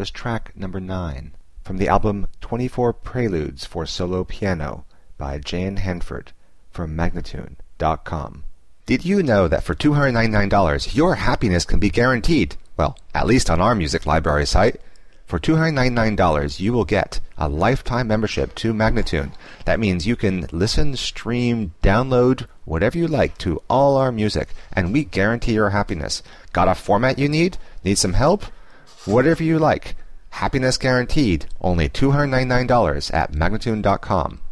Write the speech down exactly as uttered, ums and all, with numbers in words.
was track number nine from the album twenty-four Preludes for Solo Piano by Jan Hanford from Magnatune dot com. Did you know that for two hundred ninety-nine dollars your happiness can be guaranteed? Well, at least on our music library site. For two hundred ninety-nine dollars you will get a lifetime membership to Magnatune. That means you can listen, stream, download, whatever you like to all our music, and we guarantee your happiness. Got a format you need? Need some help? Whatever you like. Happiness guaranteed. Only two hundred ninety-nine dollars at Magnatune dot com.